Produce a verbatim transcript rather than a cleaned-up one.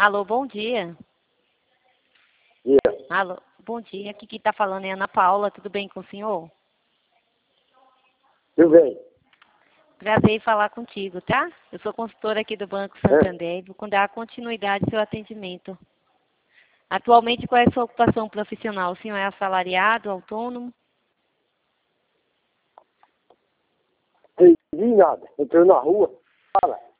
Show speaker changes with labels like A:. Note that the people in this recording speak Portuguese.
A: Alô, bom dia.
B: Yeah.
A: Alô, bom dia. Aqui quem está falando é Ana Paula. Tudo bem com o senhor?
B: Tudo bem.
A: Prazer em falar contigo, tá? Eu sou consultora aqui do Banco Santander e vou dar continuidade ao seu atendimento. Atualmente, qual é a sua ocupação profissional? O senhor é assalariado, autônomo?
B: Não entendi nada. Entrou na rua. Fala.